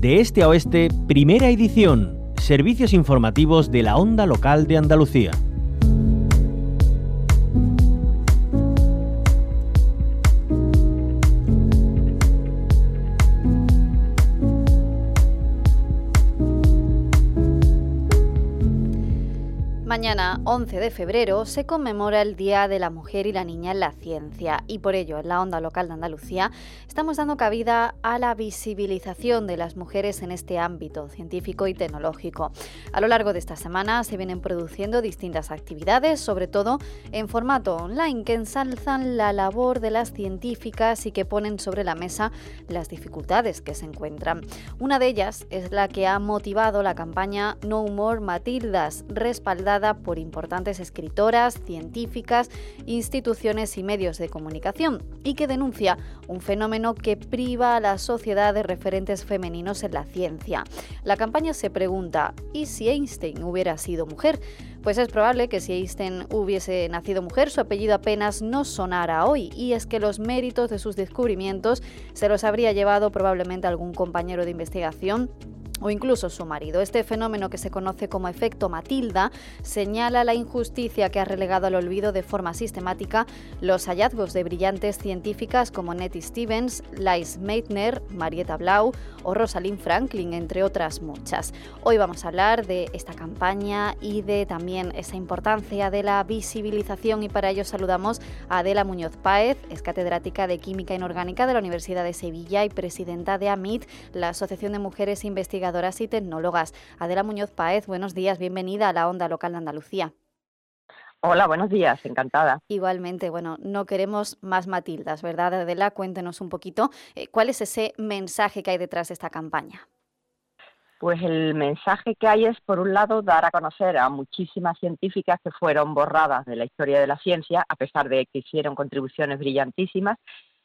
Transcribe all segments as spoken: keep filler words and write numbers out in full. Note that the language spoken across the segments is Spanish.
De este a oeste, primera edición. Servicios informativos de la Onda Local de Andalucía. Mañana, once de febrero, se conmemora el Día de la Mujer y la Niña en la Ciencia y por ello en la Onda Local de Andalucía estamos dando cabida a la visibilización de las mujeres en este ámbito científico y tecnológico. A lo largo de esta semana se vienen produciendo distintas actividades, sobre todo en formato online, que ensalzan la labor de las científicas y que ponen sobre la mesa las dificultades que se encuentran. Una de ellas es la que ha motivado la campaña No More Matildas, respaldada por importantes escritoras, científicas, instituciones y medios de comunicación, y que denuncia un fenómeno que priva a la sociedad de referentes femeninos en la ciencia. La campaña se pregunta: ¿y si Einstein hubiera sido mujer? Pues es probable que si Einstein hubiese nacido mujer, su apellido apenas no sonara hoy, y es que los méritos de sus descubrimientos se los habría llevado probablemente algún compañero de investigación o incluso su marido. Este fenómeno, que se conoce como efecto Matilda, señala la injusticia que ha relegado al olvido de forma sistemática los hallazgos de brillantes científicas como Nettie Stevens, Lise Meitner, Marietta Blau o Rosalind Franklin, entre otras muchas. Hoy vamos a hablar de esta campaña y de también esa importancia de la visibilización, y para ello saludamos a Adela Muñoz Páez, es catedrática de Química Inorgánica de la Universidad de Sevilla y presidenta de AMIT, la Asociación de Mujeres Investigadoras y Tecnólogas. Adela Muñoz Páez, buenos días, bienvenida a la Onda Local de Andalucía. Hola, buenos días, encantada. Igualmente, bueno, no queremos más Matildas, ¿verdad, Adela? Cuéntenos un poquito, eh, ¿cuál es ese mensaje que hay detrás de esta campaña? Pues el mensaje que hay es, por un lado, dar a conocer a muchísimas científicas que fueron borradas de la historia de la ciencia, a pesar de que hicieron contribuciones brillantísimas.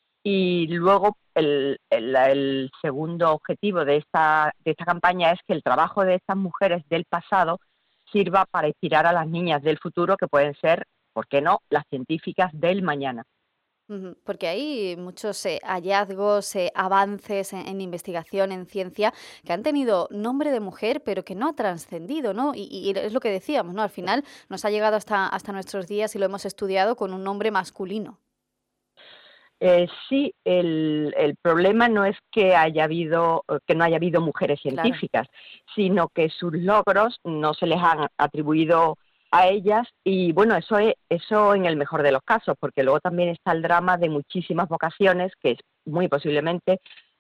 Y luego el, el, el segundo objetivo de esta, de esta campaña es que el trabajo de estas mujeres del pasado sirva para inspirar a las niñas del futuro, que pueden ser, ¿por qué no?, las científicas del mañana. Porque hay muchos eh, hallazgos, eh, avances en, en investigación, en ciencia, que han tenido nombre de mujer, pero que no ha trascendido, ¿no? Y, y es lo que decíamos, ¿no? Al final nos ha llegado hasta, hasta nuestros días y lo hemos estudiado con un nombre masculino. Eh, sí, el, el problema no es que haya habido, que no haya habido mujeres científicas, claro, sino que sus logros no se les han atribuido a ellas, y bueno, eso es, eso en el mejor de los casos, porque luego también está el drama de muchísimas vocaciones que muy posiblemente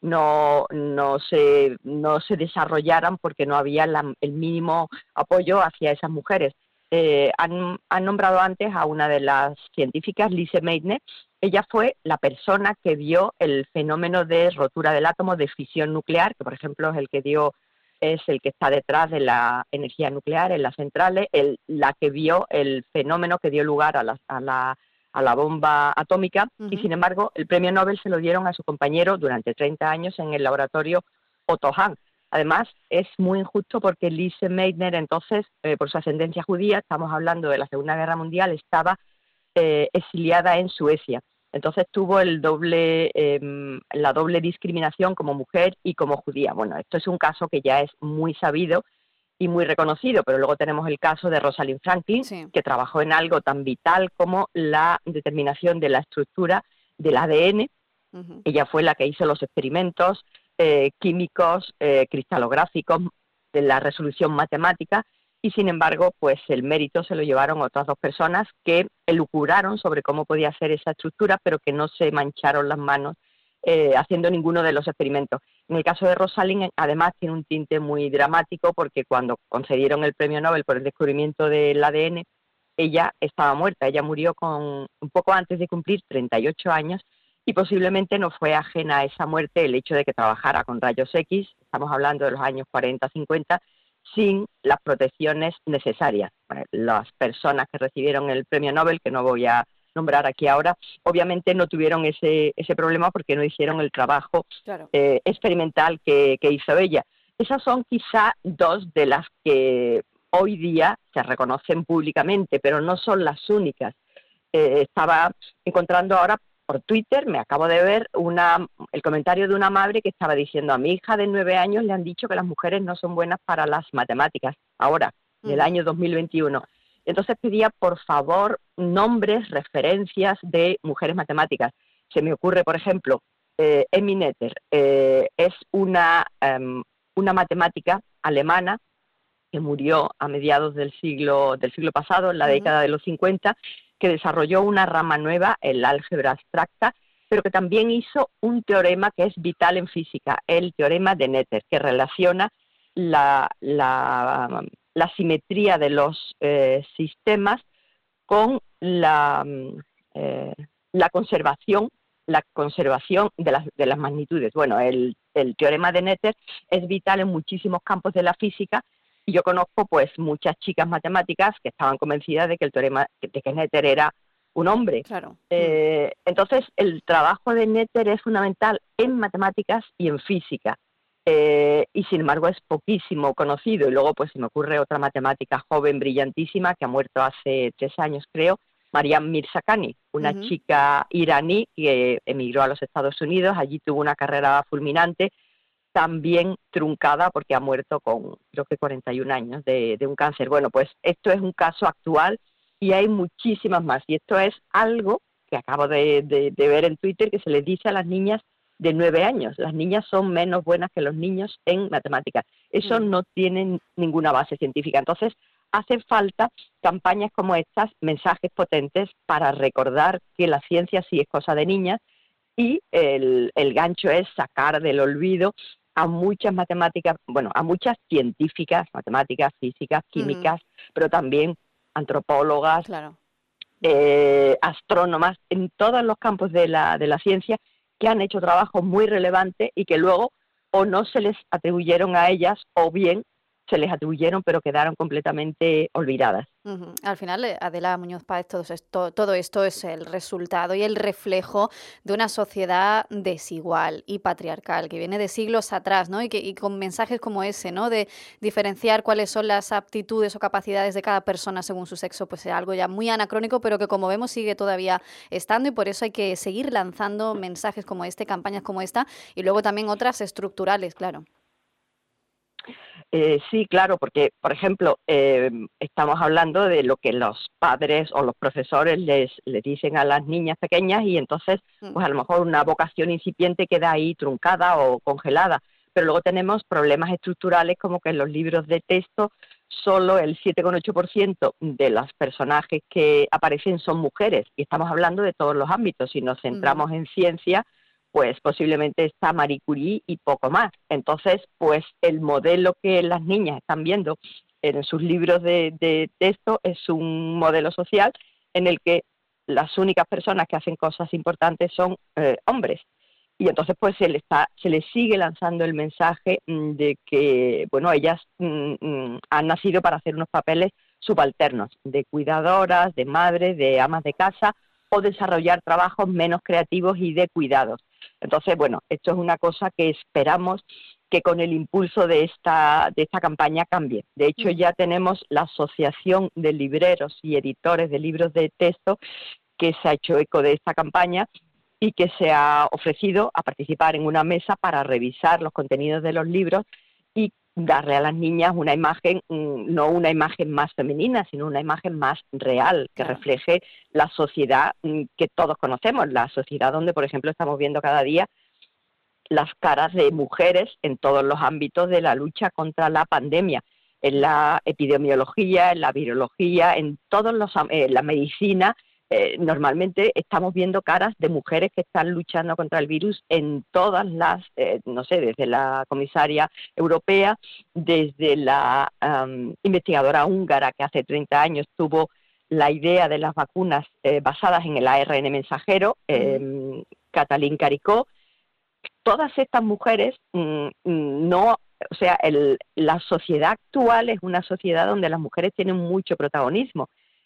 no, no se, no se desarrollaran porque no había la, el mínimo apoyo hacia esas mujeres. Eh, han, han nombrado antes a una de las científicas, Lise Meitner. Ella fue la persona que vio el fenómeno de rotura del átomo, de fisión nuclear, que por ejemplo es el que dio, es el que está detrás de la energía nuclear en las centrales, el, la que vio el fenómeno que dio lugar a la, a la, a la bomba atómica. Uh-huh. Y sin embargo el premio Nobel se lo dieron a su compañero durante treinta años en el laboratorio Otto Hahn. Además, es muy injusto porque Lise Meitner, entonces, eh, por su ascendencia judía, estamos hablando de la Segunda Guerra Mundial, estaba eh, exiliada en Suecia. Entonces tuvo el doble, eh, la doble discriminación como mujer y como judía. Bueno, esto es un caso que ya es muy sabido y muy reconocido, pero luego tenemos el caso de Rosalind Franklin, sí, que trabajó en algo tan vital como la determinación de la estructura del A D N. Uh-huh. Ella fue la que hizo los experimentos Eh, químicos, eh, cristalográficos, de la resolución matemática, y sin embargo, pues el mérito se lo llevaron otras dos personas que elucubraron sobre cómo podía ser esa estructura, pero que no se mancharon las manos eh, haciendo ninguno de los experimentos. En el caso de Rosalind, además, tiene un tinte muy dramático, porque cuando concedieron el premio Nobel por el descubrimiento del A D N, ella estaba muerta. Ella murió con un poco antes de cumplir treinta y ocho años, y posiblemente no fue ajena a esa muerte el hecho de que trabajara con rayos X, estamos hablando de los años cuarenta, cincuenta, sin las protecciones necesarias. Bueno, las personas que recibieron el premio Nobel, que no voy a nombrar aquí ahora, obviamente no tuvieron ese, ese problema porque no hicieron el trabajo claro. eh, experimental que, que hizo ella. Esas son quizá dos de las que hoy día se reconocen públicamente, pero no son las únicas. Eh, estaba encontrando ahora por Twitter me acabo de ver una, el comentario de una madre que estaba diciendo: a mi hija de nueve años le han dicho que las mujeres no son buenas para las matemáticas, ahora, en el Ujú. año dos mil veintiuno. Entonces pedía, por favor, nombres, referencias de mujeres matemáticas. Se me ocurre, por ejemplo, eh, Emmy Noether, eh, es una, um, una matemática alemana que murió a mediados del siglo, del siglo pasado, en la Ujú. década de los cincuenta, que desarrolló una rama nueva, el álgebra abstracta, pero que también hizo un teorema que es vital en física, el teorema de Noether, que relaciona la, la, la simetría de los eh, sistemas con la, eh, la conservación la conservación de las, de las magnitudes. Bueno, el, el teorema de Noether es vital en muchísimos campos de la física, y yo conozco pues muchas chicas matemáticas que estaban convencidas de que el teorema de que Noether era un hombre. Claro. Eh, entonces, el trabajo de Noether es fundamental en matemáticas y en física, eh, y sin embargo es poquísimo conocido. Y luego pues se me ocurre otra matemática joven, brillantísima, que ha muerto hace tres años, creo, Mariam Mirzakhani, una Ujú. chica iraní que emigró a los Estados Unidos. Allí tuvo una carrera fulminante, también truncada porque ha muerto con, creo que cuarenta y un años de, de un cáncer. Bueno, pues esto es un caso actual y hay muchísimas más. Y esto es algo que acabo de, de, de ver en Twitter, que se les dice a las niñas de nueve años. Las niñas son menos buenas que los niños en matemáticas. Eso Mm. no tiene ninguna base científica. Entonces, hace falta campañas como estas, mensajes potentes para recordar que la ciencia sí es cosa de niñas, y el, el gancho es sacar del olvido a muchas matemáticas, bueno, a muchas científicas, matemáticas, físicas, Mm. químicas, pero también antropólogas, Claro. eh, astrónomas, en todos los campos de la, de la ciencia, que han hecho trabajos muy relevantes y que luego o no se les atribuyeron a ellas, o bien se les atribuyeron pero quedaron completamente olvidadas. Ujú. Al final, eh, Adela Muñoz Páez, todo esto, todo esto es el resultado y el reflejo de una sociedad desigual y patriarcal que viene de siglos atrás, ¿no? Y, que, y con mensajes como ese, ¿no? De diferenciar cuáles son las aptitudes o capacidades de cada persona según su sexo, pues es algo ya muy anacrónico, pero que como vemos sigue todavía estando, y por eso hay que seguir lanzando mensajes como este, campañas como esta, y luego también otras estructurales, claro. Eh, sí, claro, porque, por ejemplo, eh, estamos hablando de lo que los padres o los profesores les, les dicen a las niñas pequeñas, y entonces, Mm. pues a lo mejor una vocación incipiente queda ahí truncada o congelada. Pero luego tenemos problemas estructurales, como que en los libros de texto solo el siete coma ocho por ciento de los personajes que aparecen son mujeres, y estamos hablando de todos los ámbitos. Si nos Ujú. centramos en ciencia, pues posiblemente está Marie Curie y poco más. Entonces, pues el modelo que las niñas están viendo en sus libros de, de texto es un modelo social en el que las únicas personas que hacen cosas importantes son eh, hombres. Y entonces pues se le está, se le sigue lanzando el mensaje mm, de que, bueno, ellas mm, mm, han nacido para hacer unos papeles subalternos, de cuidadoras, de madres, de amas de casa, o desarrollar trabajos menos creativos y de cuidados. Entonces, bueno, esto es una cosa que esperamos que con el impulso de esta, de esta campaña cambie. De hecho, Ujú. ya tenemos la Asociación de Libreros y Editores de Libros de Texto, que se ha hecho eco de esta campaña y que se ha ofrecido a participar en una mesa para revisar los contenidos de los libros y darle a las niñas una imagen, no una imagen más femenina, sino una imagen más real, que Claro. refleje la sociedad que todos conocemos, la sociedad donde, por ejemplo, estamos viendo cada día las caras de mujeres en todos los ámbitos de la lucha contra la pandemia, en la epidemiología, en la virología, en todos los, eh, la medicina. Eh, normalmente estamos viendo caras de mujeres que están luchando contra el virus en todas las, eh, no sé, desde la comisaria europea, desde la um, investigadora húngara que hace treinta años tuvo la idea de las vacunas eh, basadas en el A R N mensajero, eh, Ujú. Katalin Karikó. Todas estas mujeres mmm, no, o sea, el, la sociedad actual es una sociedad donde las mujeres tienen mucho protagonismo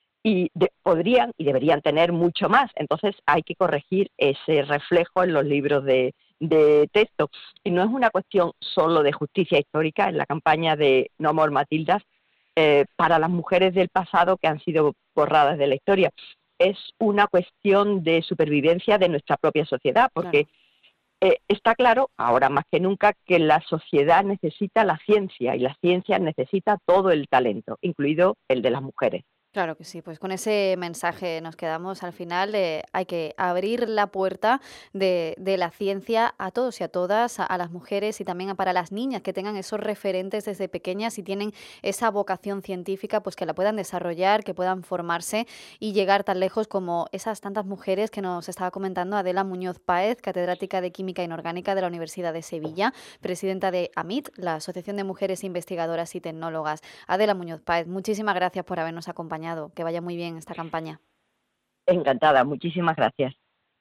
y de, podrían y deberían tener mucho más. Entonces hay que corregir ese reflejo en los libros de, de texto. Y no es una cuestión solo de justicia histórica. En la campaña de No More Matildas, eh, para las mujeres del pasado que han sido borradas de la historia, es una cuestión de supervivencia de nuestra propia sociedad, porque claro. eh, está claro, ahora más que nunca, que la sociedad necesita la ciencia y la ciencia necesita todo el talento, incluido el de las mujeres. Claro que sí, pues con ese mensaje nos quedamos. Al final eh, hay que abrir la puerta de, de la ciencia a todos y a todas, a, a las mujeres y también para las niñas, que tengan esos referentes desde pequeñas y tienen esa vocación científica, pues que la puedan desarrollar, que puedan formarse y llegar tan lejos como esas tantas mujeres que nos estaba comentando Adela Muñoz Páez, catedrática de Química Inorgánica de la Universidad de Sevilla, presidenta de A M I T, la Asociación de Mujeres Investigadoras y Tecnólogas. Adela Muñoz Páez, muchísimas gracias por habernos acompañado. Que vaya muy bien esta campaña. Encantada, muchísimas gracias.